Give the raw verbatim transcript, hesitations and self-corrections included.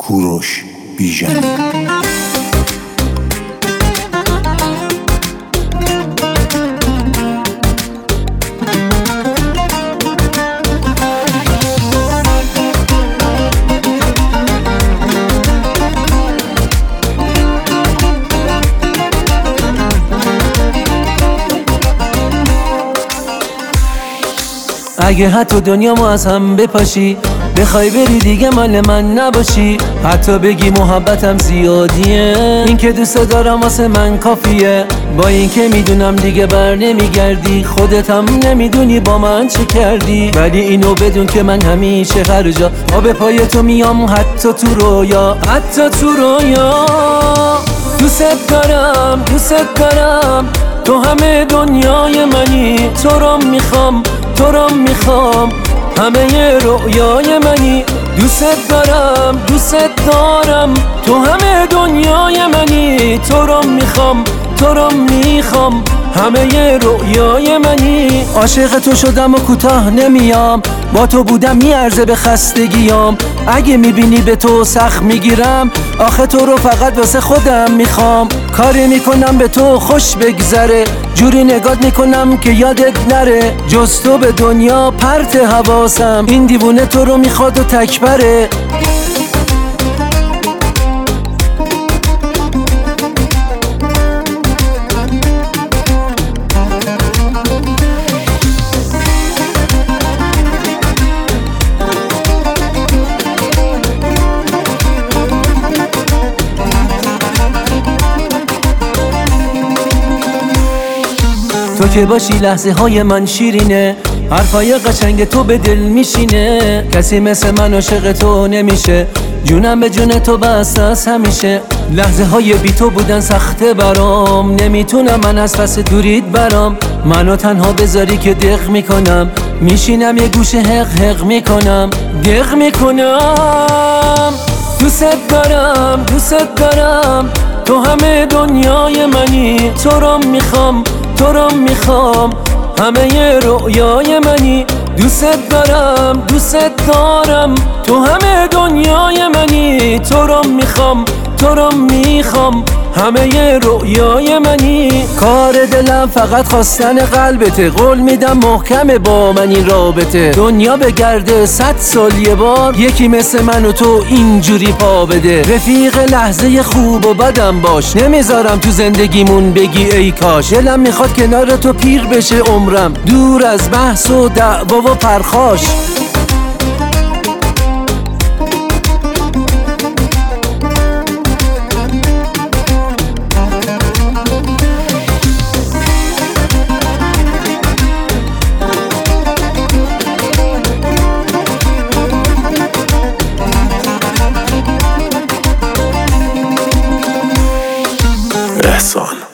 کوروش بیژن. اگه حتی دنیامو از هم بپاشی، بخوای بری دیگه مال من نباشی، حتی بگی محبتم زیادیه، این که دوست دارم واسه من کافیه. با این که میدونم دیگه بر نمیگردی، خودت هم نمیدونی با من چه کردی، ولی اینو بدون که من همیشه هر جا پا به پای تو میام، حتی تو رویا، حتی تو رویا. دوست دارم دوست دارم، تو همه دنیای منی، تو رو میخوام تو رو میخوام، همه رویای منی. دوست دارم دوست دارم، تو همه دنیای منی، تو رو میخوام تو رو میخوام، همه رویای منی. عاشق تو شدم و کوتاه نمیام، با تو بودم میارزه به خستگیام. اگه میبینی به تو سخت میگیرم، آخه تو رو فقط واسه خودم میخوام. کاری میکنم به تو خوش بگذره، جوری نگات میکنم که یادت نره، جز تو به دنیا پرت حواسم، این دیوونه تو رو میخواد و تکبره. تو که باشی لحظه های من شیرینه، حرفای قشنگ تو به دل میشینه، کسی مثل من عاشق تو نمیشه، جونم به جون تو بسته است همیشه. لحظه های بی تو بودن سخته برام، نمیتونم من از پس دوریت برام، منو تنها بذاری که دق میکنم، میشینم یه گوشه حق حق میکنم، دق میکنم. دوست دارم دوست دارم، تو همه دنیای منی، تو رو میخوام تو رو میخوام، همه رویای منی. دوست دارم دوست دارم، تو همه دنیای منی، تو رو میخوام تو رو میخوام، همه رویای منی. کار دلم فقط خواستن قلبته، قول میدم محکمه با من این رابطه، دنیا بگرده صد سال یه بار، یکی مثل من و تو اینجوری پا بده. رفیق لحظه خوب و بدم باش، نمیذارم تو زندگیمون بگی ای کاش، دلم میخواد کنار تو پیر بشه عمرم، دور از بحث و دعوا و پرخاش. احسان.